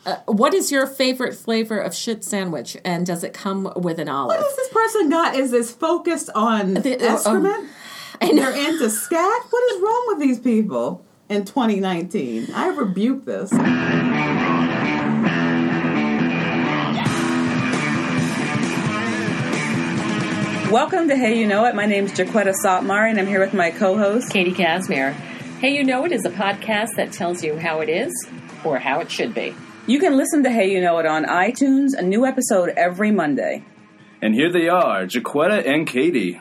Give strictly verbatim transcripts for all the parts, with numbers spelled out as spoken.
Uh, what is your favorite flavor of shit sandwich, and does it come with an olive? What has this person got? Is this focused on the, uh, excrement? Um, and they're into scat? What is wrong with these people in twenty nineteen? I rebuke this. Welcome to Hey You Know It. My name's Jaquetta Sotmar, and I'm here with my co-host, Katie Casimir. Hey You Know It is a podcast that tells you how it is or how it should be. You can listen to Hey You Know It on iTunes, a new episode every Monday. And here they are, Jaquetta and Katie.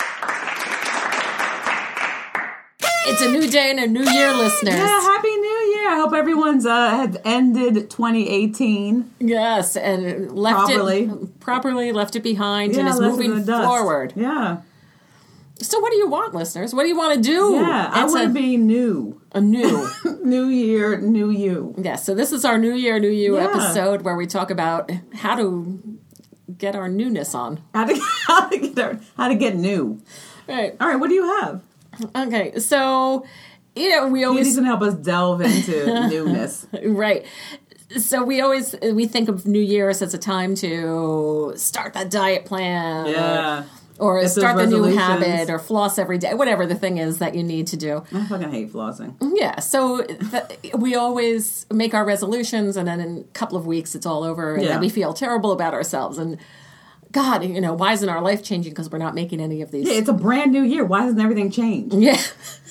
It's a new day and a new year, listeners. Yeah, Happy New Year. I hope everyone's uh, had ended twenty eighteen. Yes, and left properly. it properly, left it behind, yeah, and is moving forward. Yeah. So what do you want, listeners? What do you want to do? Yeah, I want to be new. A new. New year, new you. Yeah, so this is our New Year, New You yeah. episode where we talk about how to get our newness on. How to, how to, get, our, how to get new. Right. All right, what do you have? Okay, so, you know, we always... Katie's going to help us delve into newness. Right. So we always, we think of New Year's as a time to start that diet plan. Yeah. Or, or it's start the new habit, or floss every day, whatever the thing is that you need to do. I fucking hate flossing. Yeah, so th- we always make our resolutions, and then in a couple of weeks it's all over, and yeah. then we feel terrible about ourselves. And God, you know, why isn't our life changing? Because we're not making any of these. Yeah, it's a brand new year. Why hasn't everything changed? Yeah.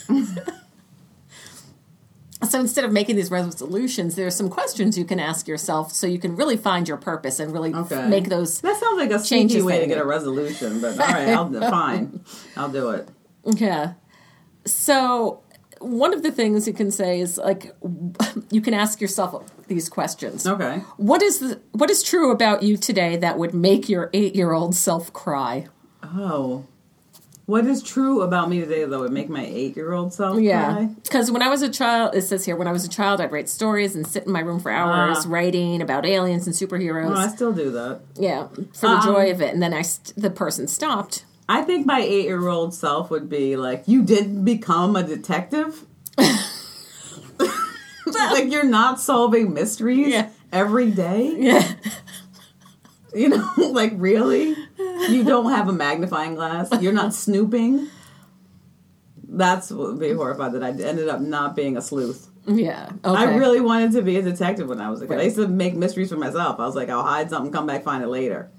So instead of making these resolutions, there's some questions you can ask yourself so you can really find your purpose and really okay. f- make those That sounds like a sneaky way to get a resolution, but all right, I'll, fine. I'll do it. Yeah. So one of the things you can say is, like, you can ask yourself these questions. Okay. What is the, what is true about you today that would make your eight-year-old self cry? Oh. What is true about me today that would make my eight-year-old self yeah. cry? Because when I was a child, it says here, when I was a child, I'd write stories and sit in my room for hours Ah. writing about aliens and superheroes. Well, I still do that. Yeah, for the um, joy of it. And then I st- the person stopped. I think my eight-year-old self would be like, you did become a detective? Like, you're not solving mysteries yeah. every day? Yeah. You know, like, really? You don't have a magnifying glass? You're not snooping? That's what would be horrified that I ended up not being a sleuth. Yeah. Okay. I really wanted to be a detective when I was a kid. Right. I used to make mysteries for myself. I was like, I'll hide something, come back, find it later.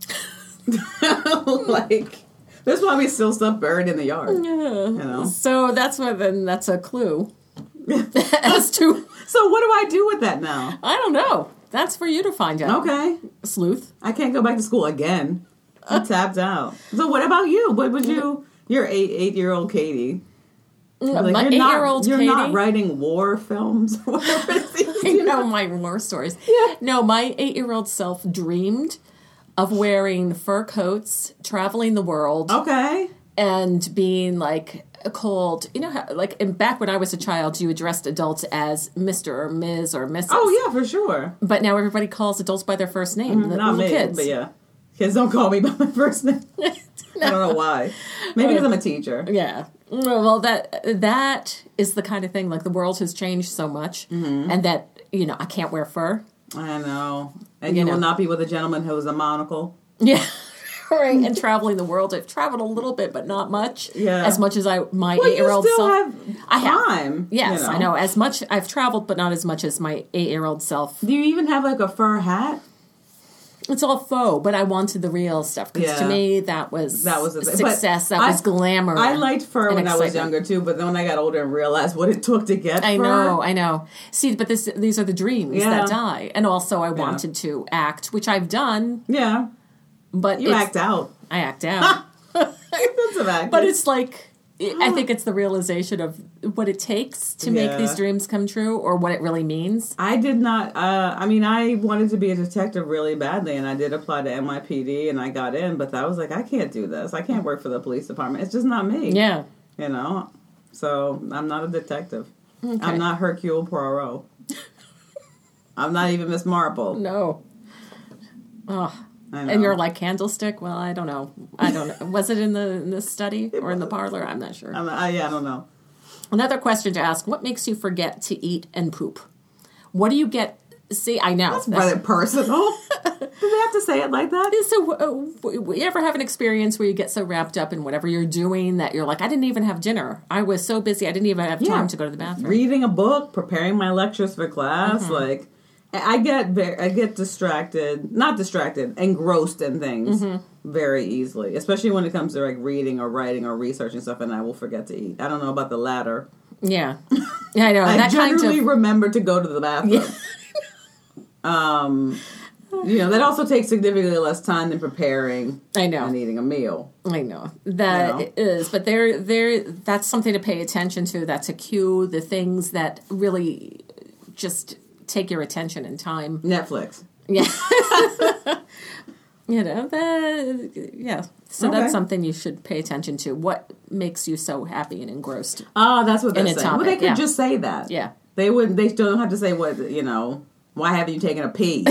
Like, there's probably still stuff buried in the yard. Yeah. You know? So that's what, then that's a clue as to. So what do I do with that now? I don't know. That's for you to find out. Okay. Sleuth. I can't go back to school again. I'm tapped out. So what about you? What would you? You're eight eight year old Katie. Like, My you're eight not, year old You're Katie? not writing war films. Whatever it is, I you know my war stories. Yeah. No, my eight year old self dreamed of wearing fur coats, traveling the world, Okay. and being like called. You know how, like, in, back when I was a child, you addressed adults as Mister or Miz or Missus Oh yeah, for sure. But now everybody calls adults by their first name. The Not little me, kids. but yeah. Kids don't call me by my first name. No. I don't know why. Maybe because I'm a teacher. Yeah. Well, that that is the kind of thing, like, the world has changed so much, Mm-hmm. and that, you know, I can't wear fur. I know. And You you, know. will not be with a gentleman who has a monocle. Yeah. Right. And traveling the world. I've traveled a little bit, but not much. Yeah. As much as I my Well, eight-year-old you still self. have I have. time. Yes, you know. I know. As much I've traveled, but not as much as my eight-year-old self. Do you even have like a fur hat? It's all faux, but I wanted the real stuff, because Yeah. to me that was That was the thing. success. But that I- was glamour. I liked fur and when I was excitement. younger too, but then when I got older and realized what it took to get I fur. know, I know. See, but this these are the dreams Yeah. that die. And also I wanted to act, which I've done, Yeah. but You it's, act out. I act out. That's an act. But it's like, I think it's the realization of what it takes to make Yeah. these dreams come true, or what it really means. I did not, uh, I mean, I wanted to be a detective really badly, and I did apply to N Y P D, and I got in, but I was like, I can't do this. I can't work for the police department. It's just not me. Yeah. You know? So, I'm not a detective. Okay. I'm not Hercule Poirot. I'm not even Miss Marple. No. Oh. I know. And you're like, Candlestick? Well, I don't know. I don't know. Was it in the in the study or in the parlor? I'm not sure. I'm, I, yeah, I don't know. Another question to ask, what makes you forget to eat and poop? What do you get See, I know. That's rather personal. Do they have to say it like that? So, uh, you ever have an experience where you get so wrapped up in whatever you're doing that you're like, I didn't even have dinner. I was so busy, I didn't even have time Yeah. to go to the bathroom. Reading a book, preparing my lectures for class, Mm-hmm. like I get very, I get distracted, not distracted, engrossed in things Mm-hmm. very easily, especially when it comes to like reading or writing or researching stuff, and I will forget to eat. I don't know about the latter. Yeah, yeah, I know. I that kind generally of remember to go to the bathroom. Yeah. Um, you know, that also takes significantly less time than preparing I know. and eating a meal. I know that You know? it is, but there, there, that's something to pay attention to. That's a cue. The things that really just take your attention and time. Netflix. Yeah, you know that. Yeah, so Okay. that's something you should pay attention to. What makes you so happy and engrossed? Oh, that's what they're In a saying. Well, they topic, could yeah. just say that. Yeah. They wouldn't. They still don't have to say what you know. Why haven't you taken a pee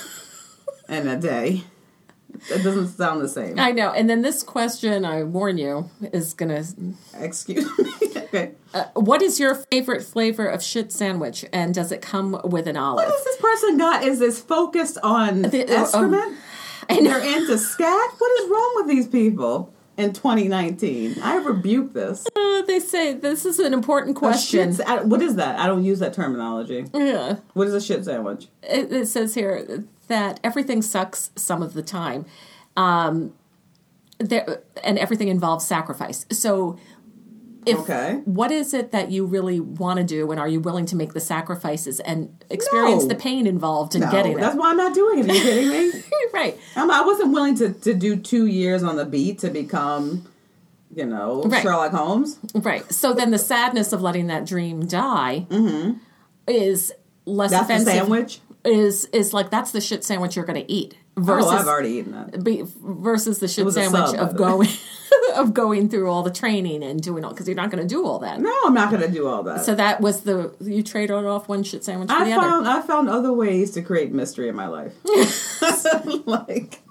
in a day? It doesn't sound the same. I know. And then this question, I warn you, is gonna. Excuse me. Okay. Uh, what is your favorite flavor of shit sandwich, and does it come with an olive? What has this person got? Is this focused on The- uh, excrement? I And know. they're into scat? What is wrong with these people in twenty nineteen? I rebuke this. Uh, they say this is an important A question. shit sa- what is that? I don't use that terminology. Yeah. What is a shit sandwich? It, it says here that everything sucks some of the time, um, there, and everything involves sacrifice. So, if Okay. what is it that you really want to do, and are you willing to make the sacrifices and experience No. the pain involved in No, getting that's it? why I'm not doing it. Are you kidding me? Right. I'm, I wasn't willing to, to do two years on the beat to become, you know, Right. Sherlock Holmes. Right. So then the sadness of letting that dream die is less That's the offensive. sandwich? Is is like that's the shit sandwich you're going to eat versus Oh, I've already eaten that. be, versus the shit was a sandwich sub, by of the going of going through all the training and doing all because you're not going to do all that. No, I'm not going to do all that. So that was the you traded off one shit sandwich for I the found other. I found other ways to create mystery in my life. Like,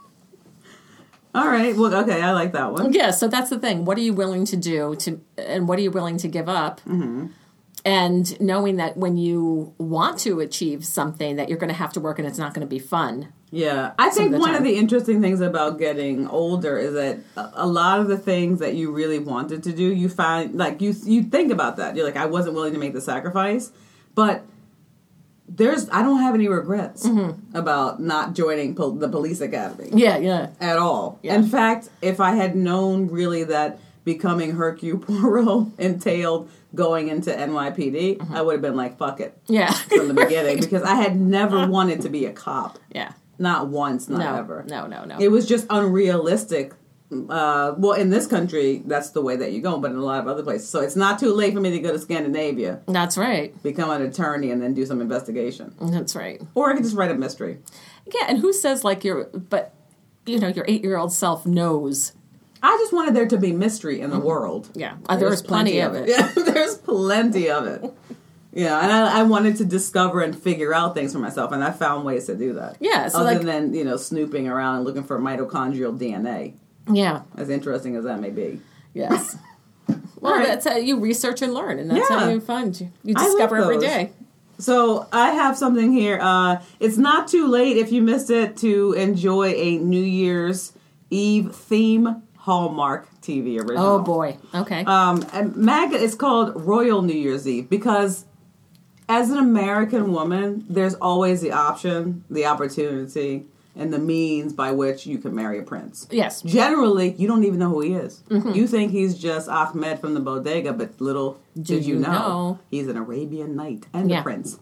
all right, well, okay, I like that one. Yeah. So that's the thing. What are you willing to do to, and what are you willing to give up? Mm-hmm. And knowing that when you want to achieve something, that you're going to have to work and it's not going to be fun. Yeah, I think of the one time. of the interesting things about getting older is that a a lot of the things that you really wanted to do, you find like you you think about that. You're like, I wasn't willing to make the sacrifice, but there's I don't have any regrets about not joining pol- the police academy Yeah. Yeah. at all. Yeah. In fact, if I had known really that becoming Hercule Poirot entailed going into N Y P D, I would have been like, fuck it Yeah. from the beginning because I had never wanted to be a cop. Yeah. Not once, not No. ever. No. No. No. It was just unrealistic. Uh, well, in this country, that's the way that you go, but in a lot of other places. So it's not too late for me to go to Scandinavia, That's right. become an attorney, and then do some investigation. That's right. Or I could just write a mystery. Yeah. And who says like your but you know your eight year old self knows. I just wanted there to be mystery in the world. Yeah. Uh, there's plenty of it. Yeah, there's plenty of it. Yeah, and I, I wanted to discover and figure out things for myself, and I found ways to do that. Yeah, so other like- than you know snooping around and looking for mitochondrial D N A, Yeah. as interesting as that may be. Yes. Well, right. that's how you research and learn, and that's Yeah. how you find you, you I like discover every those. day. So I have something here. Uh, it's not too late if you missed it to enjoy a New Year's Eve theme Hallmark T V original. Oh boy. Okay. Um, and MAGA is called Royal New Year's Eve because as an American woman, there's always the option, the opportunity, and the means by which you can marry a prince. yes. Generally, you don't even know who he is. Mm-hmm. You think he's just Ahmed from the bodega, but little did you you know, know. he's an Arabian knight and Yeah. a prince.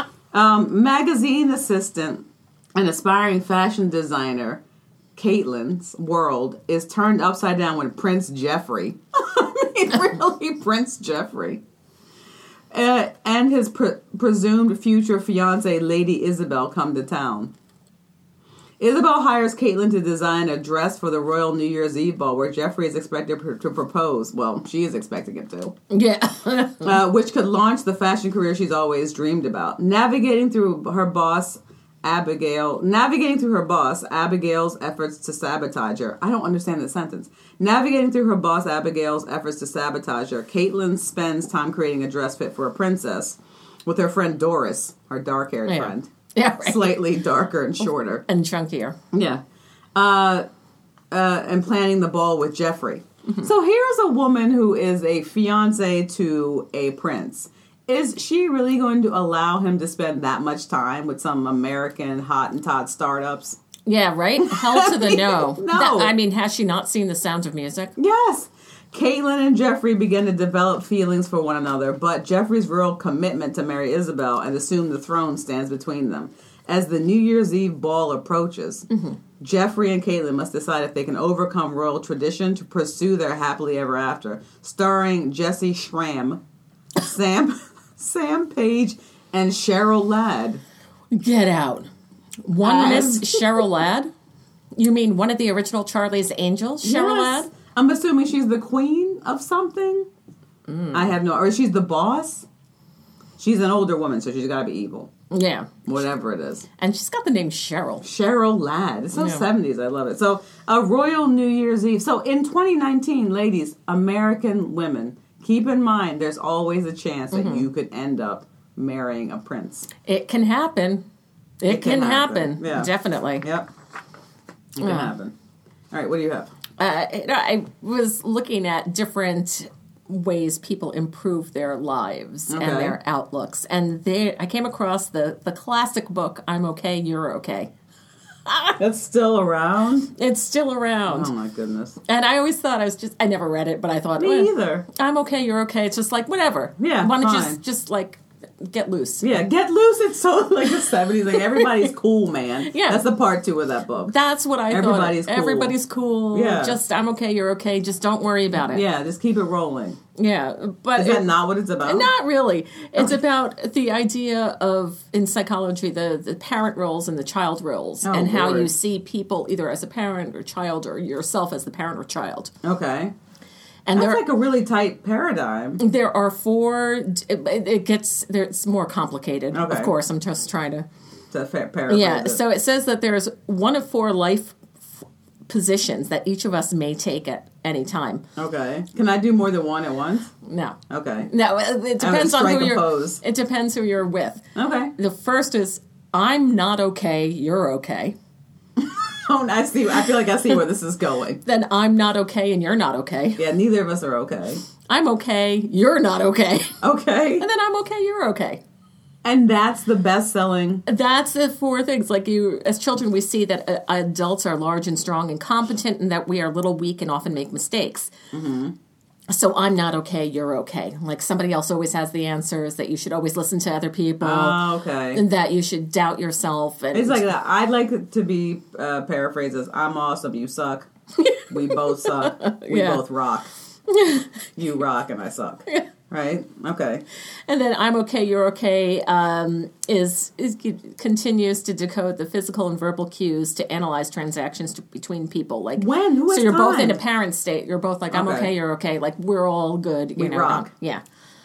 um, magazine assistant and aspiring fashion designer Caitlin's world is turned upside down when Prince Jeffrey, I mean, really Prince Jeffrey, uh, and his pre- presumed future fiancée, Lady Isabel, come to town. Isabel hires Caitlin to design a dress for the Royal New Year's Eve ball where Jeffrey is expected pr- to propose. Well, she is expecting him to. Yeah. Uh, which could launch the fashion career she's always dreamed about. Navigating through her boss, Abigail, navigating through her boss, Abigail's efforts to sabotage her. I don't understand this sentence. Navigating through her boss, Abigail's efforts to sabotage her, Caitlin spends time creating a dress fit for a princess with her friend Doris, her dark-haired Yeah. friend. Yeah, right. Slightly darker and shorter. And chunkier. Yeah. Uh, uh, and planning the ball with Jeffrey. Mm-hmm. So here's a woman who is a fiance to a prince. Is she really going to allow him to spend that much time with some American Hottentot startups? Yeah, right? Hell to the no. No. That, I mean, has she not seen The Sound of Music? Yes. Caitlin and Jeffrey begin to develop feelings for one another, but Jeffrey's real commitment to marry Isabel and assume the throne stands between them. As the New Year's Eve ball approaches, mm-hmm. Jeffrey and Caitlin must decide if they can overcome royal tradition to pursue their happily ever after. Starring Jesse Schramm, Sam, Sam Page, and Cheryl Ladd. Get out. One I'm- Miss Cheryl Ladd? You mean one of the original Charlie's Angels, Cheryl Yes. Ladd? I'm assuming she's the queen of something. Mm. I have no... Or she's the boss? She's an older woman, so she's got to be evil. Yeah. Whatever it is. And she's got the name Cheryl. Cheryl Ladd. It's so Yeah. seventies. I love it. So, a royal New Year's Eve. So, in twenty nineteen, ladies, American women, keep in mind there's always a chance that Mm-hmm. you could end up marrying a prince. It can happen. It, It can, can happen. happen. Yeah. Definitely. Yep. It can Yeah. happen. All right, what do you have? Uh, you know, I was looking at different ways people improve their lives Okay. and their outlooks, and they I came across the the classic book I'm Okay, You're Okay. That's still around? It's still around. Oh, my goodness. And I always thought I was just I never read it, but I thought Me well, either. I'm okay, you're okay. It's just like whatever. Yeah, want to fine. just just like get loose. Yeah, Get Loose. It's so like the seventies. Like, everybody's cool, man. Yeah. That's the part two of that book. That's what I Everybody's thought. cool. Everybody's cool. Yeah. Just I'm okay, you're okay. Just don't worry about it. Yeah, just keep it rolling. Yeah, but Is it- that not what it's about? Not really. It's about the idea of, in psychology, the, the parent roles and the child roles, Oh, and how Lord. you see people either as a parent or child, or yourself as the parent or child. Okay. And That's there, like a really tight paradigm. there are four. It, it gets there. It's more complicated. Okay. Of course, I'm just trying to. To fa- paraphrase Yeah. it. So it says that there's one of four life f- positions that each of us may take at any time. Okay. Can I do more than one at once? No. Okay. No. It, it depends on strike who a you're. pose. It depends who you're with. Okay. The first is I'm not okay, you're okay. Oh, I see. I feel like I see where this is going. Then I'm not okay and you're not okay. Yeah, neither of us are okay. I'm okay, you're not okay. Okay. And then I'm okay, you're okay. And that's the best-selling. That's the four things. Like you, as children, we see that uh, adults are large and strong and competent, and that we are a little weak and often make mistakes. Mm-hmm. So I'm not okay, you're okay. Like somebody else always has the answers, that you should always listen to other people. Oh, okay. And that you should doubt yourself. And It's like that. I'd like it to be uh, paraphrased as, I'm awesome, you suck. We both suck. We Yeah. both rock. You rock and I suck. Right? Okay. And then I'm okay, you're okay um, is, is continues to decode the physical and verbal cues to analyze transactions to, between people. Like When? Who so has you're both in a time? parent state. You're both like I'm Okay. okay, you're okay. Like we're all good. You We know, rock. Yeah,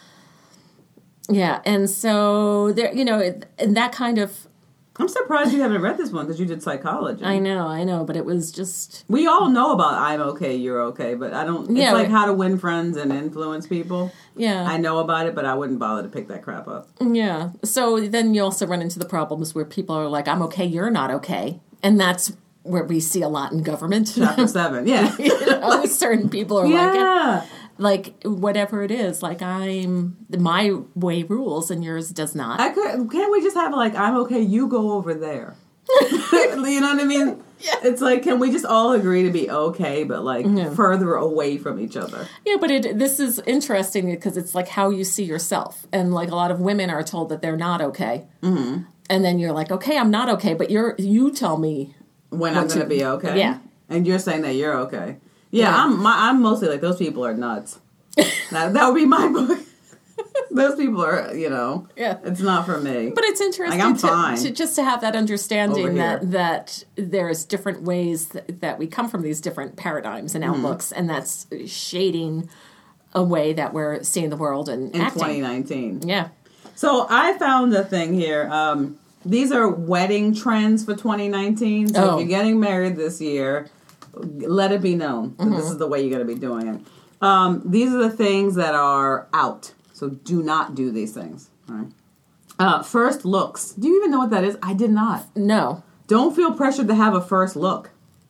yeah. And so there, you know, it- and that kind of. I'm surprised you haven't read this one because you did psychology. I know, I know, but it was just We all know about I'm okay, you're okay, but I don't. It's Yeah, like we- how to win friends and influence people. yeah. I know about it, but I wouldn't bother to pick that crap up. Yeah. So then you also run into the problems where people are like, I'm okay, you're not okay. And that's where we see a lot in government. Chapter seven, yeah, you know, certain people are like it. yeah. Like, whatever it is. Like, I'm, my way rules and yours does not. I could. Can't we just have like I'm okay, you go over there? You know what I mean? Yeah. It's like, can we just all agree to be okay, but like further away from each other? Yeah, but it this is interesting because it's like how you see yourself. And like a lot of women are told that they're not okay. Mm-hmm. And then you're like, okay, I'm not okay, but you're you tell me. When What I'm going to you- be okay? yeah. And you're saying that you're okay? Yeah, Yeah. I'm. My, I'm mostly like those people are nuts. that, that would be my book. Those people are, you know, Yeah. it's not for me. But it's interesting Like, I'm to, fine to just to have that understanding over that here. that there's different ways that, that we come from these different paradigms and outlooks, and that's shading a way that we're seeing the world and in acting. twenty nineteen. Yeah. So I found a thing here. Um, these are wedding trends for twenty nineteen. So Oh. if you're getting married this year, let it be known that this is the way you're going to be doing it. Um, these are the things that are out. So do not do these things. All right. Uh, first looks. Do you even know what that is? I did not. No. Don't feel pressured to have a first look.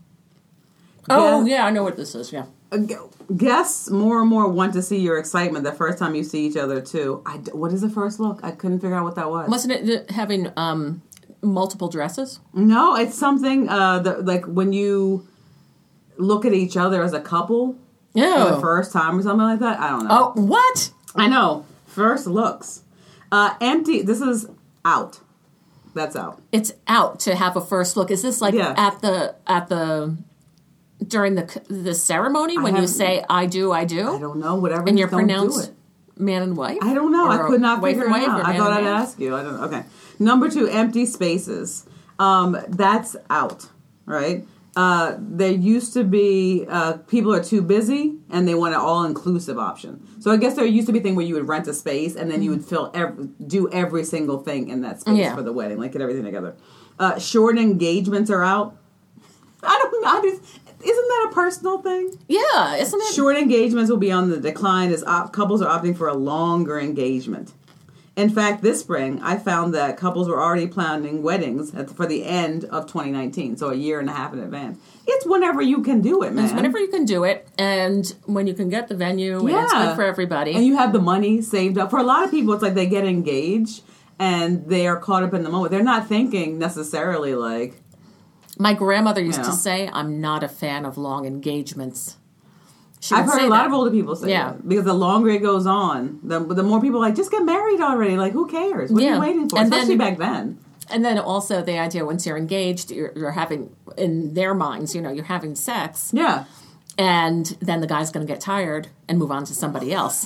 Oh, Guess, yeah, I know what this is, yeah. uh, guests more and more want to see your excitement the first time you see each other, too. I, what is the first look? I couldn't figure out what that was. Wasn't it having um, multiple dresses? No, it's something uh, that, like when you look at each other as a couple Yeah. for the first time or something like that. I don't know. Oh, what? I know. First looks. Uh, empty. This is out. That's out. It's out to have a first look. Is this like Yeah. at the at the during the the ceremony when you haven't- say I do, I do, I don't know. Whatever. and you you're don't do pronounced it. man and wife? I don't know. I Or could not wife figure and it wife out. or I man thought and I'd man? ask you. I don't know. Okay. Number two, empty spaces. Um, that's out, right? Uh, there used to be uh, people are too busy and they want an all-inclusive option. So I guess there used to be a thing where you would rent a space and then you would fill every, do every single thing in that space Yeah. for the wedding, like get everything together. Uh, short engagements are out. I don't know. I just, isn't that a personal thing? Yeah, isn't it? Short engagements will be on the decline as op- couples are opting for a longer engagement. In fact, this spring, I found that couples were already planning weddings at the, for the end of twenty nineteen, so a year and a half in advance. It's whenever you can do it, man. It's whenever you can do it, and when you can get the venue, and it's Yeah. good for everybody. And you have the money saved up. For a lot of people, it's like they get engaged and they are caught up in the moment. They're not thinking necessarily like... My grandmother used Yeah. to say, I'm not a fan of long engagements. She I've would heard say a lot that. of older people say Yeah. that. Because the longer it goes on, the, the more people are like, just get married already. Like, who cares? What are Yeah. you waiting for? And Especially then- back then. And then also the idea once you're engaged, you're, you're having, in their minds, you know, you're having sex, Yeah. and then the guy's going to get tired and move on to somebody else.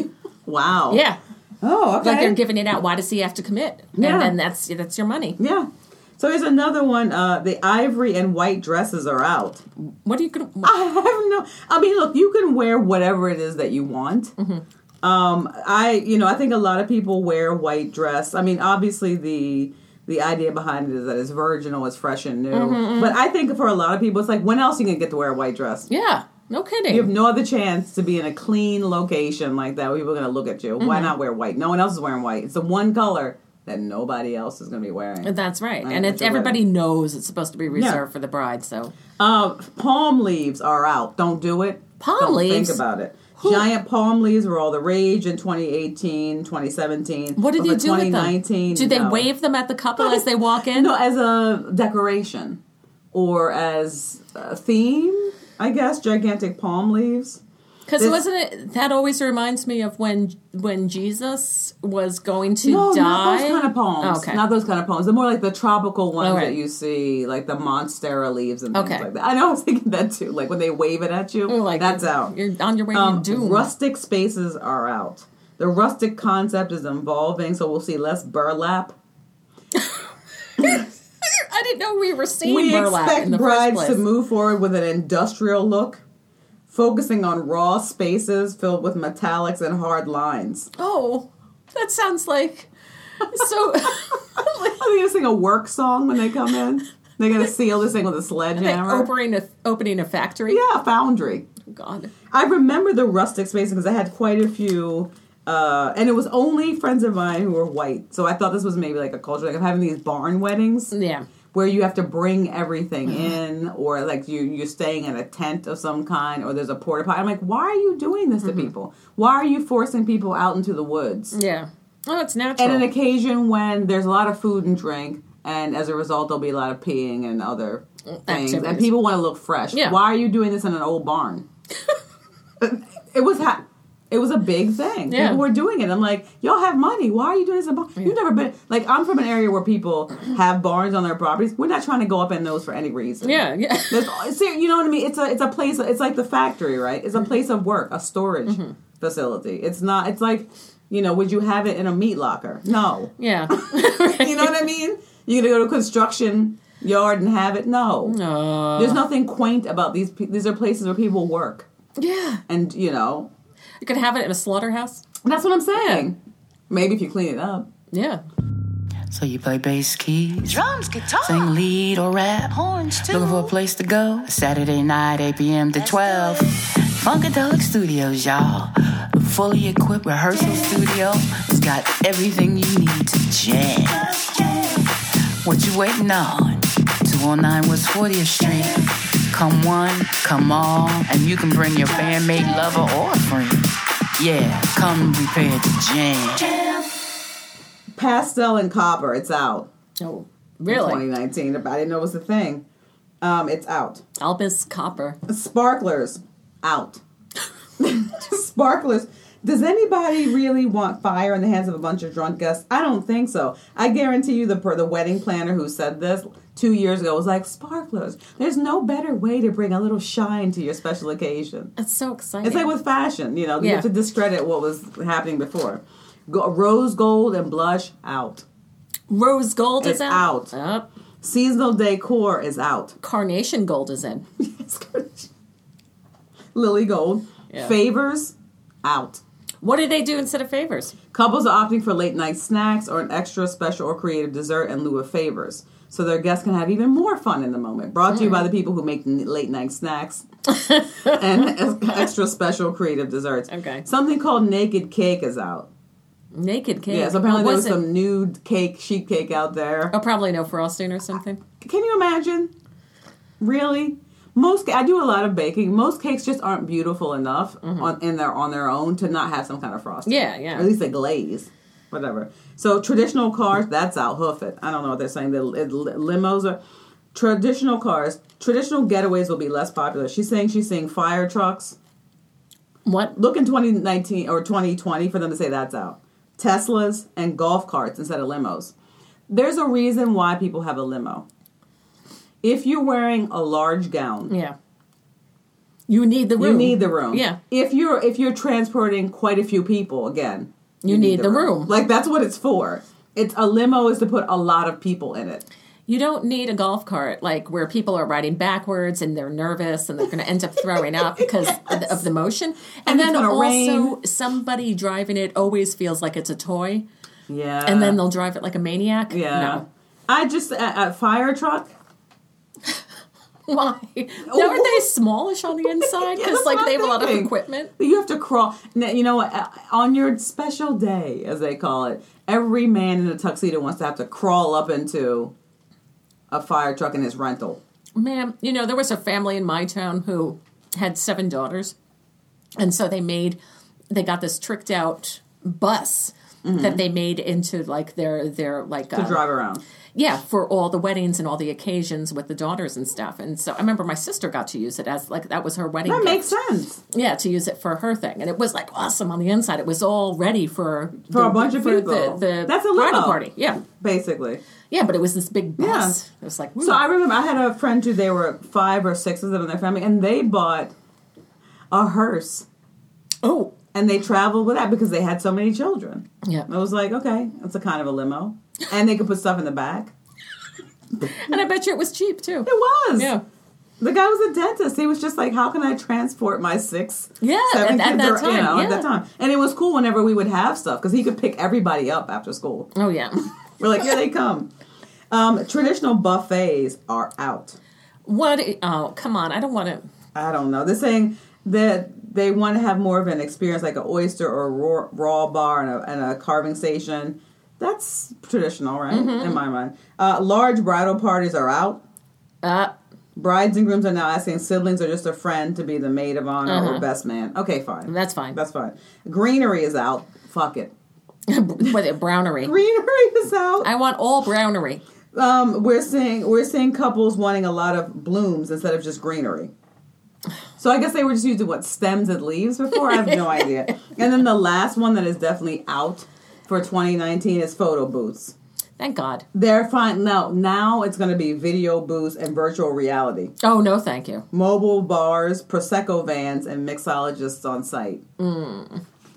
Wow. Yeah. Oh, okay. Like they're giving it out. Why does he have to commit? Yeah. And then that's that's your money. Yeah. So here's another one. Uh, the ivory and white dresses are out. What are you going to... I have no... I mean, look, you can wear whatever it is that you want. Mm-hmm. Um, I, you know, I think a lot of people wear white dress. I mean, obviously the... The idea behind it is that it's virginal, it's fresh and new. Mm-hmm, But I think for a lot of people, it's like, when else are you going to get to wear a white dress? Yeah. No kidding. You have no other chance to be in a clean location like that where people are going to look at you. Why Mm-hmm. not wear white? No one else is wearing white. It's the one color that nobody else is going to be wearing. That's right. Right, And at it's, your everybody wedding. knows it's supposed to be reserved for the bride, so... Uh, palm leaves are out. Don't do it. Palm Don't leaves? think about it. Giant palm leaves were all the rage in twenty eighteen, twenty seventeen. What did But you for do with them? twenty nineteen, Do they no. wave them at the couple as they walk in? No, as a decoration. Or as a theme, I guess. Gigantic palm leaves. Because This- wasn't it... That always reminds me of when when Jesus was going to No, die. not those kind of palms. Okay. Not those kind of palms. They're more like the tropical ones Okay. that you see, like the monstera leaves and things Okay. like that. I know I was thinking that too. Like when they wave it at you, Like, that's out. You're on your way Um, to doom. rustic spaces are out. The rustic concept is evolving, so we'll see less burlap. I didn't know we were seeing We burlap expect in the brides first to place. move forward with an industrial look, focusing on raw spaces filled with metallics and hard lines. Oh, that sounds like... So... Are they gonna sing a work song when they come in? They're gonna seal this thing with a like sledgehammer. opening a, opening a factory? Yeah, a foundry. God. I remember the rustic spaces because I had quite a few, uh, and it was only friends of mine who were white. So I thought this was maybe like a culture, like of having these barn weddings Yeah. where you have to bring everything in, or like you you're staying in a tent of some kind, or there's a porta potty. I'm like, why are you doing this to people? Why are you forcing people out into the woods? Yeah. Oh, it's natural. And an occasion when there's a lot of food and drink, and as a result, there'll be a lot of peeing and other things, and Activities. people want to look fresh. Yeah. Why are you doing this in an old barn? it was ha- it was a big thing. Yeah. People were doing it. I'm like, y'all have money. Why are you doing this in a barn? You've never been like I'm from an area where people have barns on their properties. We're not trying to go up in those for any reason. Yeah, yeah. There's, see, you know what I mean? It's a it's a place. It's like the factory, right? It's a place of work, a storage Mm-hmm. facility. It's not. It's like. You know, would you have it in a meat locker? No. Yeah. You know what I mean? You gonna go to a construction yard and have it? No. Uh, There's nothing quaint about these. pe- These are places where people work, yeah. and you know, You could have it in a slaughterhouse. that's what I'm saying. Maybe if you clean it up. Yeah. So you play bass keys, Drums, guitar, sing lead or rap, horns too. looking for a place to go. Saturday night, eight p.m. to twelve. Funkadelic Studios, y'all. A fully equipped rehearsal studio. It's got everything you need to jam. What you waiting on? two oh nine West fortieth Street. Come one, come all, and you can bring your bandmate, lover, or a friend. Yeah, come prepared to jam. Pastel and Copper, it's out. Oh, In really? twenty nineteen. I didn't know it was a thing. Um, it's out. Albus Copper. Sparklers, out. Sparklers. Does anybody really want fire in the hands of a bunch of drunk guests? I don't think so. I guarantee you the the wedding planner who said this two years ago was like, sparklers. There's no better way to bring a little shine to your special occasion. That's so exciting. It's like with fashion, you know, you Yeah. have to discredit what was happening before. Go, rose gold and blush, out. Rose gold It's is out. out. Up. Seasonal decor is out. Carnation gold is in. Lily gold. Yeah. Favors, out. What do they do instead of favors? Couples are opting for late night snacks or an extra special or creative dessert in lieu of favors, so their guests can have even more fun in the moment. Brought to you by the people who make n- late night snacks and extra special creative desserts. Okay. Something called Naked Cake is out. Naked cake. Yeah, so apparently What there was was it? some nude cake, sheet cake out there. Oh, probably no frosting or something. Can you imagine? Really? Most I do a lot of baking. Most cakes just aren't beautiful enough on in their on their own to not have some kind of frosting. Yeah, yeah. Or at least a glaze, whatever. So traditional cars, that's out. Hoof it. I don't know what they're saying. The it, limos are traditional cars. Traditional getaways will be less popular. She's saying she's seeing fire trucks. What? Look in twenty nineteen or twenty twenty for them to say that's out. Teslas and golf carts instead of limos. There's a reason why people have a limo. If you're wearing a large gown, Yeah. You need the room. you need the room. Yeah. If you're if you're transporting quite a few people, again, You need the room. Like that's what it's for. It's a limo is to put a lot of people in it. You don't need a golf cart like where people are riding backwards and they're nervous and they're going to end up throwing up because Yes. of the motion. And And, it's then gonna also rain. somebody driving it always feels like it's a toy, Yeah. and then they'll drive it like a maniac. yeah. No. I just a, a fire truck. Why? Aren't they smallish on the inside? Yeah, Because that's like what they I'm have a lot of thinking. equipment. You have to crawl. Now, you know what? uh, On your special day, as they call it, every man in a tuxedo wants to have to crawl up into a fire truck in his rental. Man, you know, there was a family in my town who had seven daughters. And so they made, they got this tricked out bus that they made into like their, their like, To uh, drive around. yeah, for all the weddings and all the occasions with the daughters and stuff. And so I remember my sister got to use it as like, that was her wedding That gift. makes sense. Yeah, to use it for her thing. And it was like awesome on the inside. It was all ready for, For the, a bunch of for people. The, the That's a bridal limo. party. Yeah. Basically. Yeah, but it was this big bus. It was like, So I remember I had a friend who they were five or six of them in their family, and they bought a hearse. oh, And they traveled with that because they had so many children. yeah. I was like, okay, that's a kind of a limo. And they could put stuff in the back. And I bet you it was cheap too. It was. Yeah. The guy was a dentist. He was just like, how can I transport my six, Yeah, seven at- at kids that or- time, You know, yeah. at that time. And it was cool whenever we would have stuff because he could pick everybody up after school. Oh, yeah. We're like, here they come. Um, traditional buffets are out. What? Oh, come on. I don't want to. I don't know. They're saying that they want to have more of an experience like an oyster or a raw, raw bar and a, and a carving station. That's traditional, right? Mm-hmm. In my mind. Uh, large bridal parties are out. Uh, Brides and grooms are now asking siblings or just a friend to be the maid of honor Uh-huh. or best man. Okay, fine. that's fine. That's fine. Greenery is out. Fuck it. With it, brownery. Greenery is out. I want all brownery. Um, we're seeing we're seeing couples wanting a lot of blooms instead of just greenery. So I guess they were just using what stems and leaves before. I have no idea. And then the last one that is definitely out for twenty nineteen is photo booths. Thank God. They're fine now. Now it's going to be video booths and virtual reality. Oh, no, thank you. Mobile bars, prosecco vans, and mixologists on site. Mm.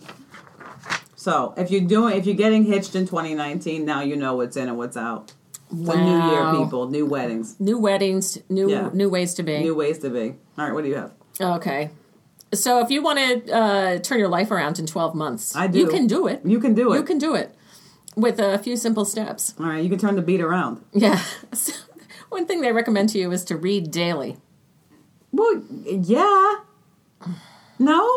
So if you're doing, if you're getting hitched in twenty nineteen, now you know what's in and what's out. The Wow. new year, people, new weddings, New weddings, new Yeah. new ways to be. new ways to be. All right, what do you have? Okay. So if you want to uh, turn your life around in twelve months, I do. you can do it. You can do it. You can do it with a few simple steps. All right, you can turn the beat around. Yeah. So, one thing they recommend to you is to read daily. Well, yeah. No.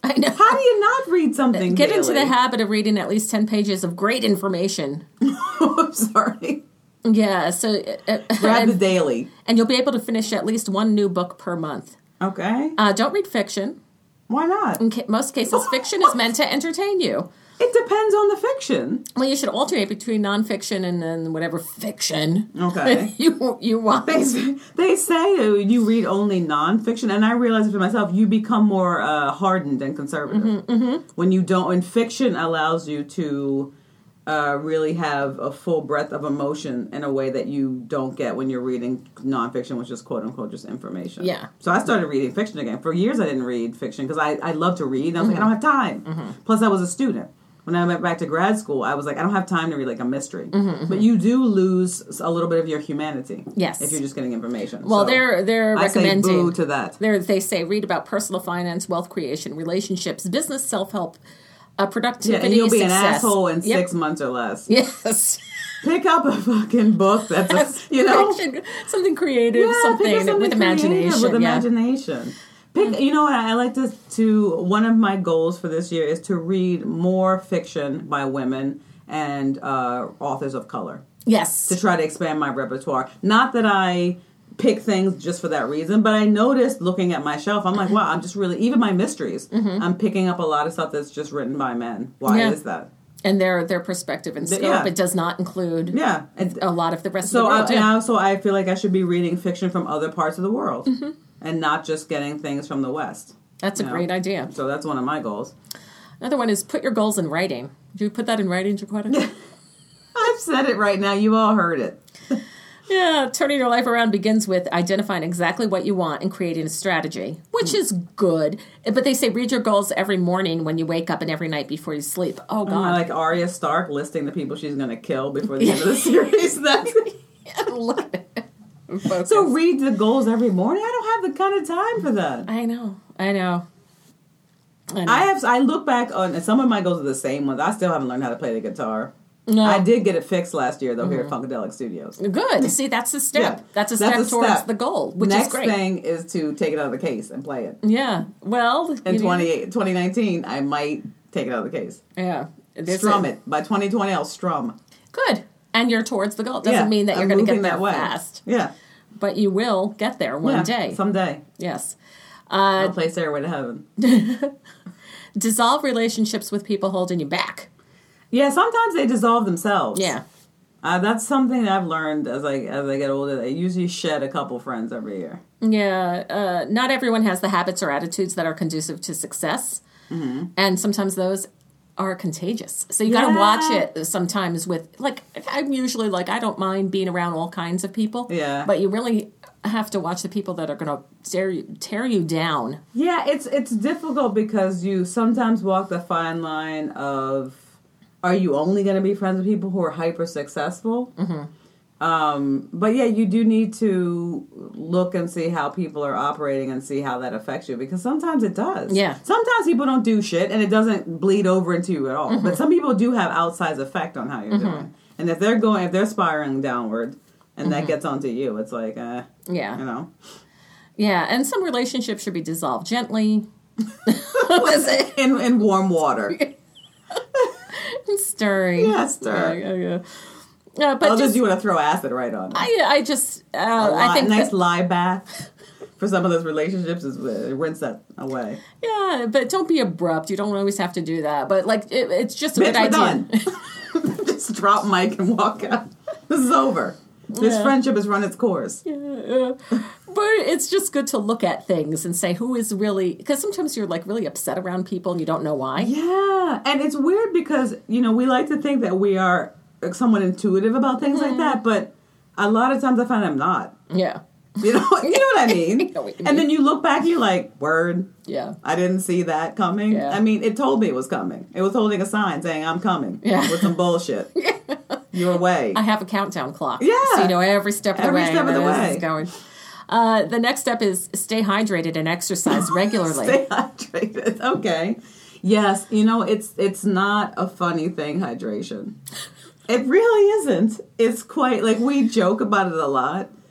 I know. How do you not read something Get daily? into the habit of reading at least ten pages of great information. I'm sorry. Yeah, so... Uh, Grab and, the daily. and you'll be able to finish at least one new book per month. Okay. Uh, don't read fiction. Why not? In ca- most cases, fiction is meant to entertain you. It depends on the fiction. Well, you should alternate between nonfiction and then whatever fiction Okay. you you want. They, they say that you read only nonfiction, and I realize it for myself, you become more uh, hardened and conservative. Mm-hmm, mm-hmm. When you don't, when fiction allows you to uh, really have a full breadth of emotion in a way that you don't get when you're reading nonfiction, which is quote unquote just information. Yeah. So I started reading fiction again. For years I didn't read fiction because I, I love to read, and I was Mm-hmm. like, I don't have time. Mm-hmm. Plus I was a student. When I went back to grad school, I was like, I don't have time to read like a mystery. Mm-hmm, but you do lose a little bit of your humanity. Yes. If you're just getting information. Well, So they're they're I say recommending boo to that. They're, they say read about personal finance, wealth creation, relationships, business, self help, uh, productivity, Yeah, and you'll be success. an asshole in Yep. six months or less. Yes. Pick up a fucking book that's, a, you know. Fiction, something creative, Yeah, something, pick up something with creative, imagination. With yeah. imagination. Pick, you know what, I like to, to, one of my goals for this year is to read more fiction by women and uh, authors of color. Yes. To try to expand my repertoire. Not that I pick things just for that reason, but I noticed looking at my shelf, I'm like, wow, I'm just really, even my mysteries, mm-hmm. I'm picking up a lot of stuff that's just written by men. Why Yeah. is that? And their their perspective and scope, Yeah. it does not include Yeah. And, a lot of the rest so of the world. I, yeah. and also I feel like I should be reading fiction from other parts of the world mm-hmm. and not just getting things from the West. That's a you know? great idea. So that's one of my goals. Another one is put your goals in writing. Do you put that in writing, Jaquetta? I've said it right now. You all heard it. Yeah, turning your life around begins with identifying exactly what you want and creating a strategy, which is good. But they say read your goals every morning when you wake up and every night before you sleep. Oh, God. Uh, like Arya Stark listing the people she's going to kill before the end of the series. That's Look at it. Focus. So read the goals every morning? I don't have the kind of time for that. I know. I know. I know. I have. I look back on, and some of my goals are the same ones. I still haven't learned how to play the guitar. No. I did get it fixed last year, though, mm-hmm. here at Funkadelic Studios. Good. See, that's a step. Yeah, that's a step that's a towards step. the goal, which Next is great. thing is to take it out of the case and play it. Yeah. Well, In you know, twenty, twenty nineteen, I might take it out of the case. Yeah. There's Strum a- it. By twenty twenty, I'll strum. Good. And you're towards the goal. It doesn't Yeah, mean that you're I'm going to get moving there that way. fast. Yeah. But you will get there one yeah, day. Someday. Yes. I'll play Stairway to Heaven. Dissolve relationships with people holding you back. Yeah, sometimes they dissolve themselves. Yeah. Uh, that's something that I've learned as I as I get older. I usually shed a couple friends every year. Yeah. Uh, not everyone has the habits or attitudes that are conducive to success. Mm-hmm. And sometimes those are contagious. So you got to Yeah. watch it sometimes with, like, I'm usually like, I don't mind being around all kinds of people. Yeah. But you really have to watch the people that are going to tear you, tear you down. Yeah, it's it's difficult because you sometimes walk the fine line of, are you only going to be friends with people who are hyper successful? Mm-hmm. Um, but yeah, you do need to look and see how people are operating and see how that affects you, because sometimes it does. Yeah. Sometimes people don't do shit and it doesn't bleed over into you at all. Mm-hmm. But some people do have outsized effect on how you're mm-hmm. doing. And if they're going, if they're spiraling downward and mm-hmm. that gets onto you, it's like, eh, Yeah. you know. Yeah, and some relationships should be dissolved gently. What is it? In, in warm water. Stirring. Yeah, stir. Yeah, yeah, yeah. Uh, but Others just, you want to throw acid right on it. I, I just, uh, A I li- think nice that, lie bath for some of those relationships is uh, rinse that away. yeah, but don't be abrupt. You don't always have to do that. But like, it, it's just a Bitch, good we're idea. done. Just drop mic and walk out. This is over. This Yeah. friendship has run its course. Yeah, yeah. But it's just good to look at things and say who is really, because sometimes you're like really upset around people and you don't know why. Yeah, and it's weird because, you know, we like to think that we are somewhat intuitive about things Mm-hmm. like that, but a lot of times I find I'm not. Yeah. You know, you know what I mean? I know what you And mean. then you look back and you're like, word, Yeah. I didn't see that coming. Yeah. I mean, it told me it was coming. It was holding a sign saying, I'm coming. Yeah. With some bullshit. Your way. I have a countdown clock. Yeah. So you know every step of the Every way. step of the where this way. is going. Uh, the next step is stay hydrated and exercise regularly. Stay hydrated. Okay. Yes, you know, it's it's not a funny thing, hydration. It really isn't. It's quite, like, we joke about it a lot.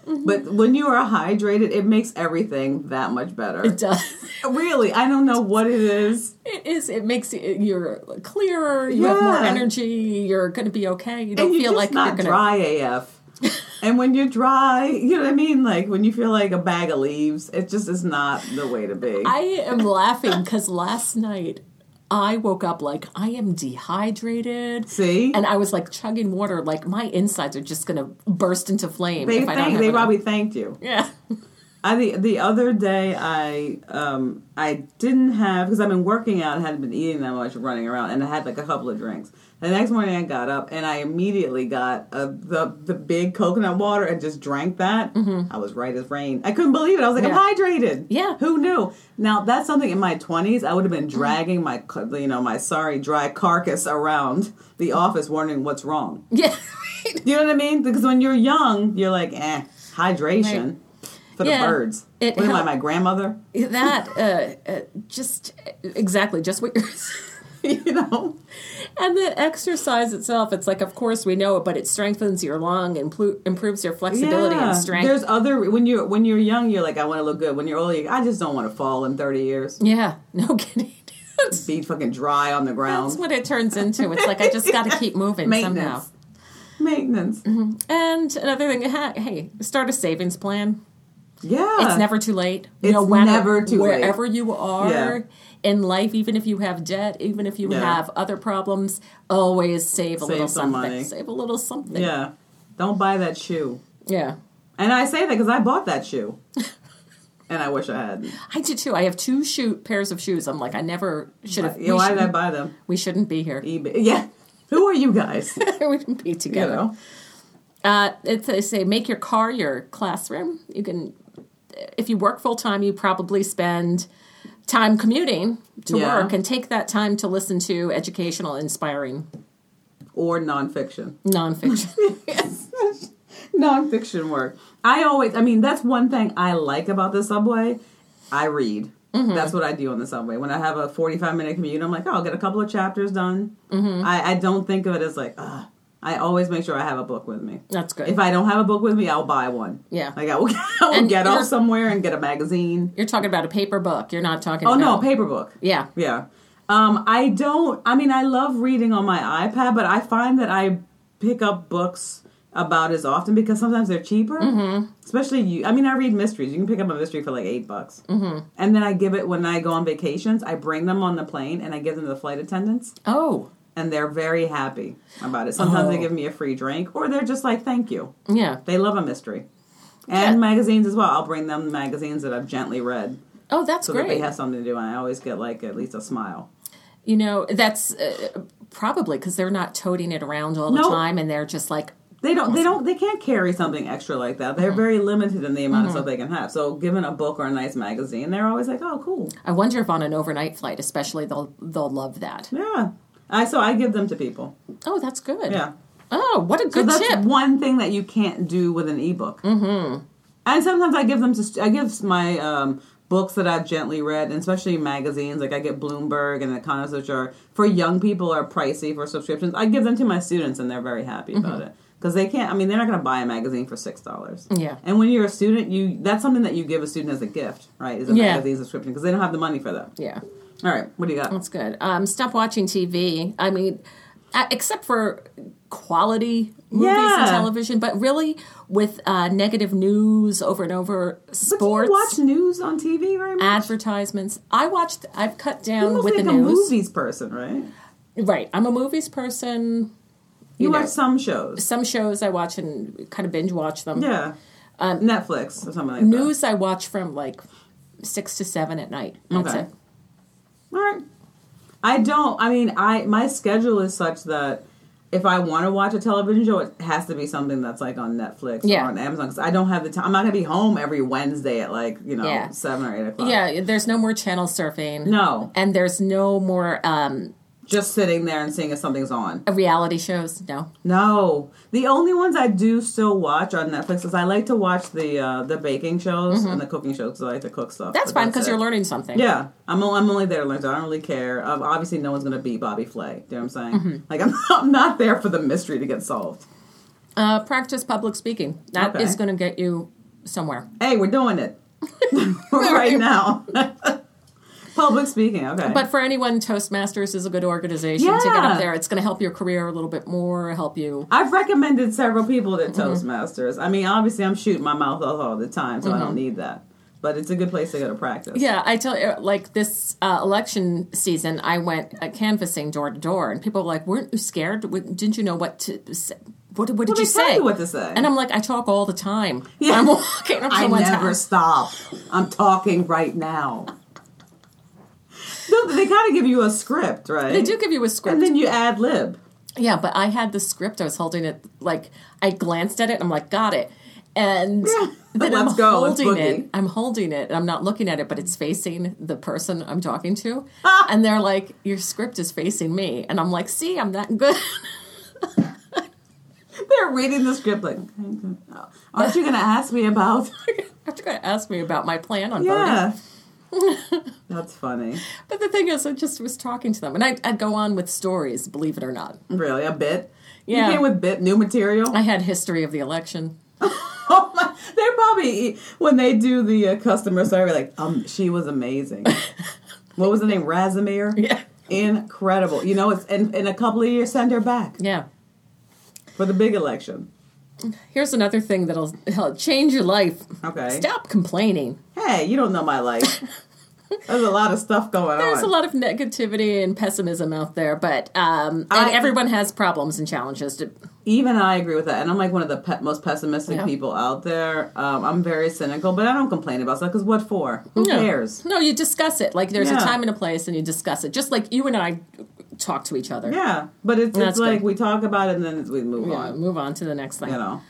But when you are hydrated, it makes everything that much better. It does. Really, I don't know what it is. It is. It makes it, you're clearer. You have more Yeah. energy. You're going to be okay. You don't And you're feel just like not you're going to. dry A F. And when you're dry, you know what I mean? Like when you feel like a bag of leaves, it just is not the way to be. I am laughing because last night I woke up like I am dehydrated. See? And I was like chugging water. Like my insides are just going to burst into flame. They if I don't thank, have they enough. probably thanked you. Yeah. I the the other day I um I didn't have because I've been working out and hadn't been eating that much, running around, and I had like a couple of drinks. The next morning I got up and I immediately got a, the the big coconut water and just drank that. Mm-hmm. I was right as rain. I couldn't believe it. I was like, Yeah. I'm hydrated. Yeah. Who knew? Now that's something in my twenties I would have been dragging my you know my sorry dry carcass around the office wondering what's wrong. Yeah. You know what I mean? Because when you're young, you're like, eh, hydration. Right. For Yeah, the birds. it What am I, help- my grandmother? That, uh, uh, just exactly, just what you're You know? And the exercise itself, it's like, of course we know it, but it strengthens your lung and plu- improves your flexibility and strength. There's other, when you're, when you're young, you're like, I want to look good. When you're older, you're, I just don't want to fall in thirty years. Yeah, no kidding. That's, Be fucking dry on the ground. that's what it turns into. It's like, I just got to keep moving somehow. Maintenance. Maintenance. And another thing, ha- hey, start a savings plan. Yeah. It's never too late. It's no matter never too late. wherever you are Yeah. in life, even if you have debt, even if you Yeah. have other problems, always save a Save little some something. money. Save a little something. Yeah. Don't buy that shoe. Yeah. And I say that because I bought that shoe. And I wish I hadn't. I do too. I have two shoe pairs of shoes. I'm like, I never should have. You know, why did I buy them? We shouldn't be here. eBay. Yeah. Who are you guys? We shouldn't be You together. know? Uh, it's, they say make your car your classroom. You can, if you work full time, you probably spend time commuting to Yeah. work and take that time to listen to educational, inspiring Or nonfiction. nonfiction. Nonfiction work. I always, I mean, that's one thing I like about the subway. I read. Mm-hmm. That's what I do on the subway. When I have a forty-five minute commute, I'm like, oh, I'll get a couple of chapters done. Mm-hmm. I, I don't think of it as like, ugh. I always make sure I have a book with me. That's good. If I don't have a book with me, I'll buy one. Yeah. Like I will, I will And get you're- off somewhere and get a magazine. You're talking about a paper book. You're not talking Oh, about... no, a paper book. Yeah. Yeah. Um, I don't, I mean, I love reading on my iPad, but I find that I pick up books about as often because sometimes they're cheaper. Mm-hmm. Especially you, I mean, I read mysteries. You can pick up a mystery for like eight bucks. Mm-hmm. And then I give it when I go on vacations. I bring them on the plane and I give them to the flight attendants. Oh. And they're very happy about it. Sometimes Oh. they give me a free drink or they're just like, thank you. Yeah. They love a mystery. And Yeah. magazines as well. I'll bring them magazines that I've gently read. Oh, that's So great. that they have something to do. And I always get like at least a smile. You know, that's uh, probably because they're not toting it around all the No. time, and they're just like, They don't. They don't. They can't carry something extra like that. They're very limited in the amount of stuff they can have. So, given a book or a nice magazine, they're always like, "Oh, cool, I wonder if on an overnight flight, especially, they'll they'll love that. yeah." I so I give them to people. Oh, that's good. Yeah. Oh, what a So good that's tip. one thing that you can't do with an ebook. Mm-hmm. And sometimes I give them to. st- I give my um, books that I've gently read, and especially magazines. Like I get Bloomberg and the Economist, which are for young people are pricey for subscriptions. I give them to my students, and they're very happy about it. Because they can't, I mean, they're not going to buy a magazine for six dollars. Yeah. And when you're a student, you that's something that you give a student as a gift, right? Is a Yeah. magazine subscription, because they don't have the money for that. Yeah, All right, what do you got? that's good. Um, stop watching T V. I mean, uh, except for quality movies Yeah. and television, but really with uh, negative news over and over, But do sports, you watch news on T V very much? advertisements. I watched, I've cut You're down mostly with the like a news. movies person, right? Right. I'm a movies person. You, You watch know, some shows. some shows I watch and kind of binge watch them. Yeah. Um, Netflix or something like News I watch from like six to seven at night. That's Okay. it. that. All right. I don't, I mean, I my schedule is such that if I want to watch a television show, it has to be something that's like on Netflix Yeah. or on Amazon, because I don't have the time. I'm not going to be home every Wednesday at like, you know, Yeah. seven or eight o'clock. Yeah, there's no more channel surfing. No. And there's no more um, Just sitting there and seeing if something's on. reality shows. No. No. The only ones I do still watch on Netflix is I like to watch the uh, the baking shows and the cooking shows because I like to cook stuff. Mm-hmm. That's but fine because it. you're learning something. Yeah. I'm, o- I'm only there to learn, so I don't really care. Um, obviously, no one's going to beat Bobby Flay. Do you know what I'm saying? Mm-hmm. Like, I'm, I'm not there for the mystery to get solved. Uh, practice public speaking. That is Okay. going to get you somewhere. Hey, we're doing it right now. Public speaking, okay. But for anyone, Toastmasters is a good organization yeah. to get up there. It's going to help your career a little bit more, help you. I've recommended several people to mm-hmm. Toastmasters. I mean, obviously, I'm shooting my mouth off all the time, so mm-hmm. I don't need that. But it's a good place to go to practice. Yeah, I tell you, like this uh, election season, I went uh, canvassing door to door, and people were like, "Weren't you scared? Didn't you know what to say? What, what did well, you they say?" Tell you what to say. And I'm like, I talk all the time. Yeah. I'm walking up to I never house. stop. I'm talking right now. No, they kind of give you a script, right? They do give you a script. And then you ad lib. Yeah, but I had the script. I was holding it, like, I glanced at it, and I'm like, got it. And yeah. then Let's I'm go. holding Let's it. I'm holding it, and I'm not looking at it, but it's facing the person I'm talking to. Ah. And they're like, your script is facing me. And I'm like, see, I'm that good. They're reading the script like, aren't you going to ask me about... Aren't you going to ask me about my plan on yeah. voting? That's funny. But the thing is, I just was talking to them, and I'd, I'd go on with stories, believe it or not. Really? A bit? Yeah. You came with bit, new material? I had history of the election. Oh my, they're probably, when they do the uh, customer survey, like, um, she was amazing. What was the name? Razimir? Yeah. Incredible. You know, it's in, in a couple of years, send her back. Yeah. For the big election. Here's another thing that'll help change your life. Okay. Stop complaining. Hey, you don't know my life. There's a lot of stuff going There's on. There's a lot of negativity and pessimism out there, but um, I, and everyone has problems and challenges. To, even I agree with that, and I'm like one of the pe- most pessimistic yeah. people out there. Um, I'm very cynical, but I don't complain about stuff, because what for? Who no. cares? No, you discuss it. Like, there's yeah. a time and a place, and you discuss it. Just like you and I talk to each other. Yeah, but it's, it's like good. we talk about it, and then we move yeah, on. move on to the next thing. You know.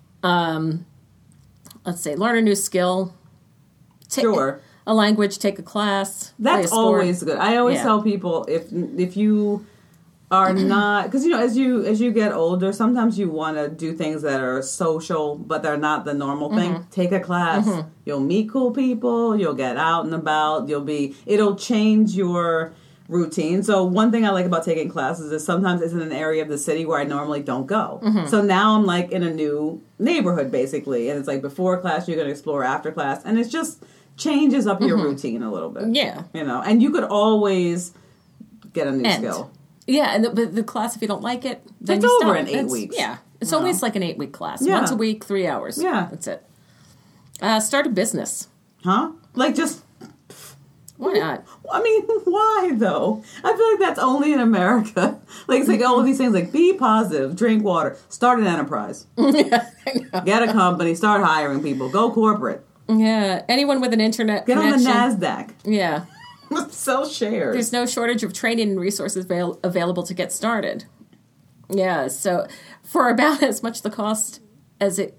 Um, let's say, learn a new skill. Ta- sure. A language, take a class. That's play a sport. always good. I always yeah. tell people, if if you are not, because you know, as you as you get older, sometimes you want to do things that are social, but they're not the normal thing. Mm-hmm. Take a class. Mm-hmm. You'll meet cool people. You'll get out and about. You'll be. It'll change your routine. So one thing I like about taking classes is sometimes it's in an area of the city where I normally don't go. Mm-hmm. So now I'm like in a new neighborhood basically, and it's like before class you're going to explore after class, and it's just changes up your mm-hmm. routine a little bit. Yeah. You know, and you could always get a new End. skill. Yeah, and the, the class, if you don't like it, then it's you over stop. in eight it's, weeks. Yeah. It's you always know? like an eight-week class. Yeah. Once a week, three hours. Yeah. That's it. Uh, start a business. Huh? Like just... Why not? I mean, why though? I feel like that's only in America. Like it's like all of these things like be positive, drink water, start an enterprise. Yeah, I know. Get a company, start hiring people, go corporate. Yeah, anyone with an internet Get connection. on the NASDAQ. Yeah. Sell shares. There's no shortage of training and resources avail- available to get started. Yeah, so for about as much the cost as it...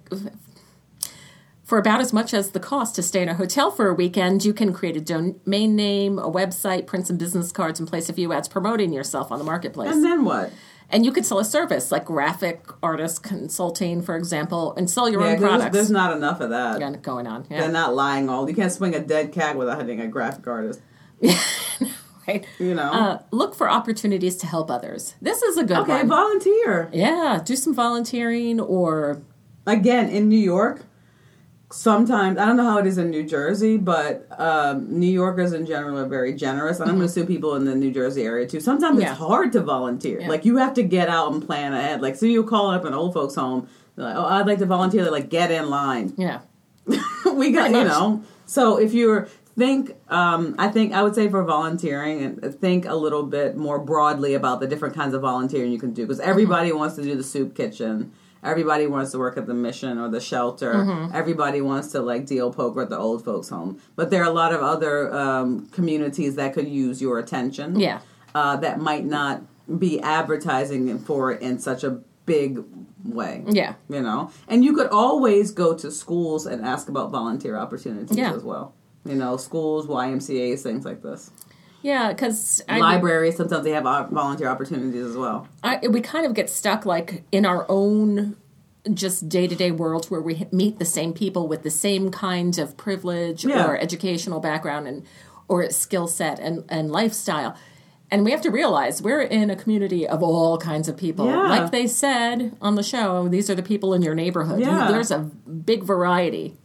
For about as much as the cost to stay in a hotel for a weekend, you can create a domain name, a website, print some business cards, and place a few ads promoting yourself on the marketplace. And then what? And you could sell a service like graphic artist consulting, for example, and sell your yeah, own products. There's, there's not enough of that. Yeah, going on. Yeah. They're not lying all. You can't swing a dead cat without hitting a graphic artist. Right. You know. Uh, look for opportunities to help others. This is a good okay, one. volunteer. Yeah, do some volunteering or... Again, in New York, sometimes, I don't know how it is in New Jersey, but um, New Yorkers in general are very generous. And I'm going to assume people in the New Jersey area too. Sometimes Yeah. it's hard to volunteer. Yeah. Like, you have to get out and plan ahead. Like, so you call up an old folks home. They're like, oh, I'd like to volunteer. They're like, get in line. Yeah. we got, Pretty you much. know. So if you're, think, um, I think, I would say for volunteering, and think a little bit more broadly about the different kinds of volunteering you can do. Because everybody mm-hmm. wants to do the soup kitchen. Everybody wants to work at the mission or the shelter. Mm-hmm. Everybody wants to, like, deal poker at the old folks' home. But there are a lot of other um, communities that could use your attention. Yeah. Uh, that might not be advertising for it in such a big way. Yeah. You know? And you could always go to schools and ask about volunteer opportunities Yeah. as well. You know, schools, Y M C As, things like this. Yeah, because... Libraries, sometimes they have volunteer opportunities as well. I, we kind of get stuck, like, in our own just day-to-day world where we meet the same people with the same kind of privilege Yeah. or educational background and or skill set and, and lifestyle. And we have to realize we're in a community of all kinds of people. Yeah. Like they said on the show, these are the people in your neighborhood. Yeah. There's a big variety.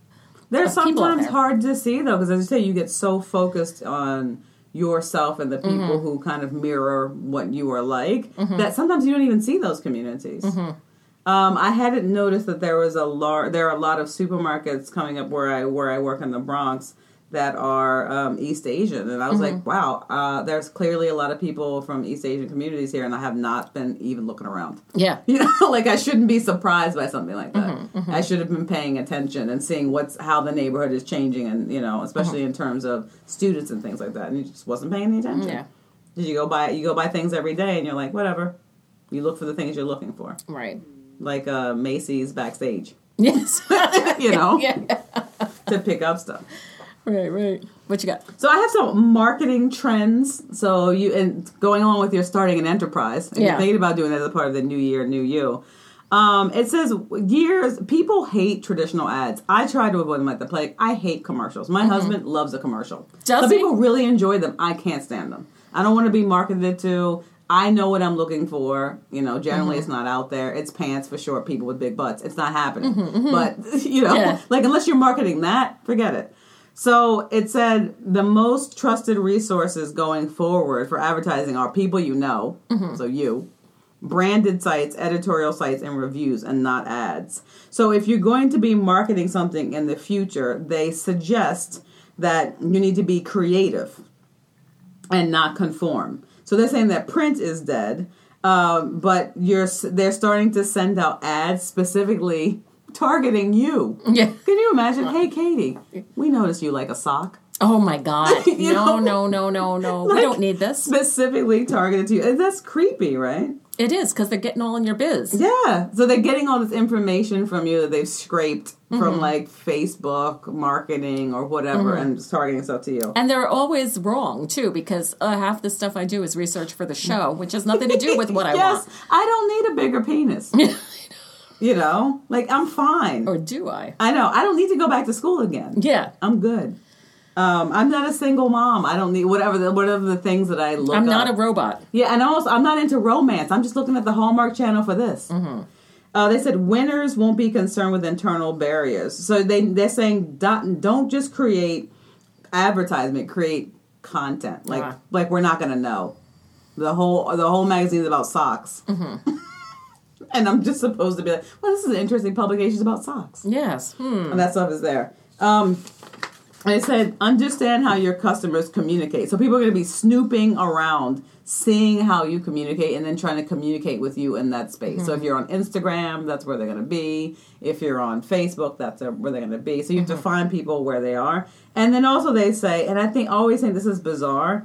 They're of people out sometimes there. hard to see, though, because as you say, you get so focused on yourself and the people Mm-hmm. who kind of mirror what you are like Mm-hmm. that sometimes you don't even see those communities. Mm-hmm. Um, I hadn't noticed that there was a lar- there are a lot of supermarkets coming up where I where I work in the Bronx that are um, East Asian, and I was Mm-hmm. like, wow, uh, there's clearly a lot of people from East Asian communities here, and I have not been even looking around. Yeah. You know, like I shouldn't be surprised by something like that. Mm-hmm, mm-hmm. I should have been paying attention and seeing what's how the neighborhood is changing, and you know, especially Mm-hmm. in terms of students and things like that. And you just wasn't paying any attention. Yeah. Did you go buy you go buy things every day, and you're like, whatever. You look for the things you're looking for, Right. like uh, Macy's backstage. Yes. You know, Yeah. to pick up stuff. Right, right. What you got? So I have some marketing trends. So you and going on with your starting an enterprise, and Yeah. you're thinking about doing that as a part of the new year, new you. Um, it says years people hate traditional ads. I try to avoid them like the plague. I hate commercials. My husband loves a commercial. Does Some he? people really enjoy them. I can't stand them. I don't want to be marketed to. I know what I'm looking for. You know, generally it's not out there. It's pants for short people with big butts. It's not happening. But you know, Yeah. like unless you're marketing that, forget it. So it said the most trusted resources going forward for advertising are people you know, so you, branded sites, editorial sites, and reviews, and not ads. So if you're going to be marketing something in the future, they suggest that you need to be creative and not conform. So they're saying that print is dead, um, but you're they're starting to send out ads specifically targeting you. Yeah. Can you imagine? Hey, Katie, we noticed you like a sock. Oh my God. You no, know? no, no, no, no. Like, we don't need this. Specifically targeted to you. And that's creepy, right? It is, because they're getting all in your biz. Yeah. So they're getting all this information from you that they've scraped from like Facebook marketing or whatever and just targeting stuff to you. And they're always wrong, too, because uh, half the stuff I do is research for the show, which has nothing to do with what I yes, want. I don't need a bigger penis. You know? Like, I'm fine. Or do I? I know. I don't need to go back to school again. Yeah. I'm good. Um, I'm not a single mom. I don't need whatever the whatever the things that I look I'm not up. a robot. Yeah, and also I'm not into romance. I'm just looking at the Hallmark Channel for this. Mm-hmm. Uh, they said winners won't be concerned with internal barriers. So they they're saying don't, don't just create advertisement, create content. Like Ah. like we're not going to know. The whole the whole magazine is about socks. Mm-hmm. And I'm just supposed to be like, well, this is an interesting publication it's about socks. Yes. Hmm. And that stuff is there. Um, and it said, understand how your customers communicate. So people are going to be snooping around, seeing how you communicate, and then trying to communicate with you in that space. Mm-hmm. So if you're on Instagram, that's where they're going to be. If you're on Facebook, that's where they're going to be. So you have mm-hmm. to find people where they are. And then also they say, and I think always think this is bizarre,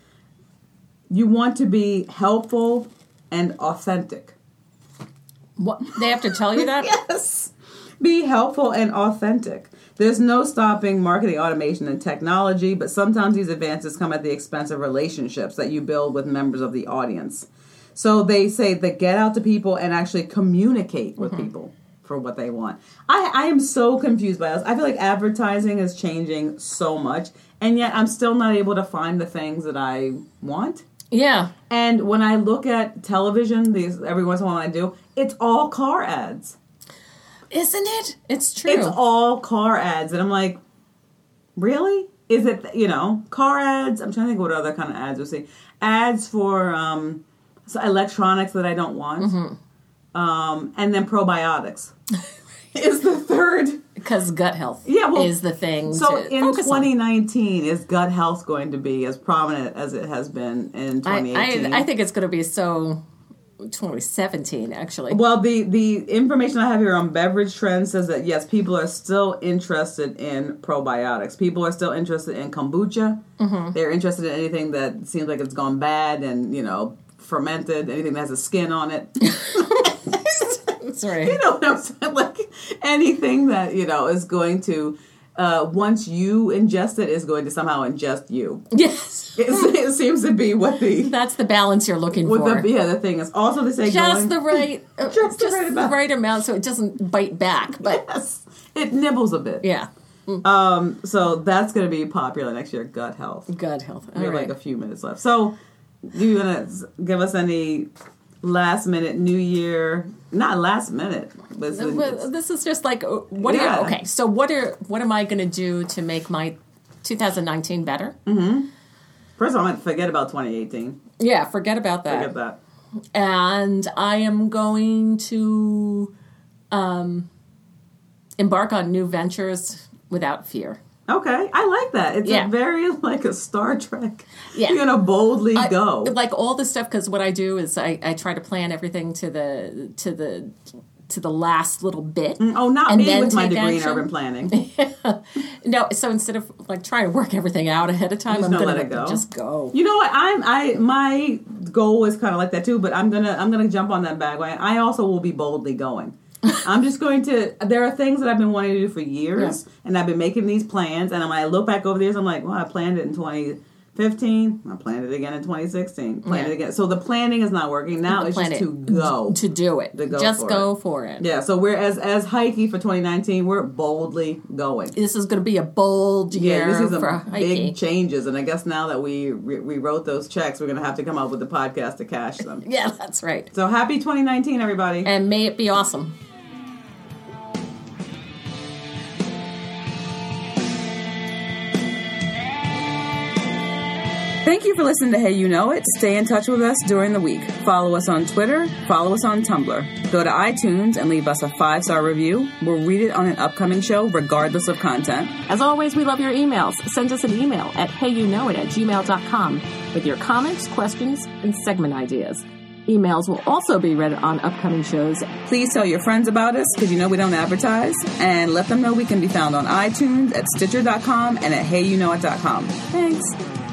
you want to be helpful and authentic. What? They have to tell you that? Yes. Be helpful and authentic. There's no stopping marketing automation and technology, but sometimes these advances come at the expense of relationships that you build with members of the audience. So they say that get out to people and actually communicate with mm-hmm. people for what they want. I, I am so confused by this. I feel like advertising is changing so much, and yet I'm still not able to find the things that I want. Yeah. And when I look at television, these every once in a while I do, it's all car ads. Isn't it? It's true. It's all car ads. And I'm like, really? Is it, you know, car ads? I'm trying to think what other kind of ads we see. Ads for um, so electronics that I don't want. Mm-hmm. Um, and then probiotics is the third. Because gut health yeah, well, is the thing. So to in twenty nineteen, on. Is gut health going to be as prominent as it has been in twenty eighteen? I, I, I think it's going to be so... twenty seventeen, actually. Well, the, the information I have here on beverage trends says that, yes, people are still interested in probiotics. People are still interested in kombucha. Mm-hmm. They're interested in anything that seems like it's gone bad and, you know, fermented, anything that has a skin on it. Sorry. You know what I'm saying? Like, anything that, you know, is going to... Uh, once you ingest it, is going to somehow ingest you. Yes. It, it seems to be what the... That's the balance you're looking what for. The, yeah, the thing is. Also, they say just going, the right... Uh, just, just the, right the right amount so it doesn't bite back. But yes. It nibbles a bit. Yeah. Mm. Um. So that's going to be popular next year, gut health. Gut health. All we have right. like a few minutes left. So, do you want to give us any last minute New Year, not last minute, but it's, Well, this is just like, uh, what Yeah. are you, okay, so what are what am I going to do to make my two thousand nineteen better? Mm-hmm. First of all, I'm going to forget about twenty eighteen. Yeah, forget about that. Forget that. And I am going to um, embark on new ventures without fear. Okay, I like that. It's Yeah. a very like a Star Trek. Yeah. You're gonna boldly I- go. Like all this stuff, because what I do is I, I try to plan everything to the to the to the last little bit. Oh, not and me then with my take degree action. in urban planning. No, so instead of like trying to work everything out ahead of time, Just I'm gonna gonna let it go. just go. You know what? I'm I my goal is kind of like that too, but I'm gonna I'm gonna jump on that bandwagon. I also will be boldly going. I'm just going to. There are things that I've been wanting to do for years, Yeah. and I've been making these plans. And when I look back over the years, I'm like, well, I planned it in twenty fifteen. I planned it again in twenty sixteen. Planned Yeah. it again. So the planning is not working now. It's Plan just it. to go. To do it. To go just for go it. for it. Yeah. So we're as as Heike for twenty nineteen. We're boldly going. This is going to be a bold year Yeah, this is for a Heike. big changes, and I guess now that we we we wrote those checks, we're going to have to come up with a podcast to cash them. Yeah, that's right. So happy twenty nineteen, everybody! And may it be awesome. Thank you for listening to Hey You Know It. Stay in touch with us during the week. Follow us on Twitter. Follow us on Tumblr. Go to iTunes and leave us a five-star review. We'll read it on an upcoming show, regardless of content. As always, we love your emails. Send us an email at heyyouknowit at gmail dot com with your comments, questions, and segment ideas. Emails will also be read on upcoming shows. Please tell your friends about us, because you know we don't advertise. And let them know we can be found on iTunes, at Stitcher dot com, and at hey you know it dot com. Thanks.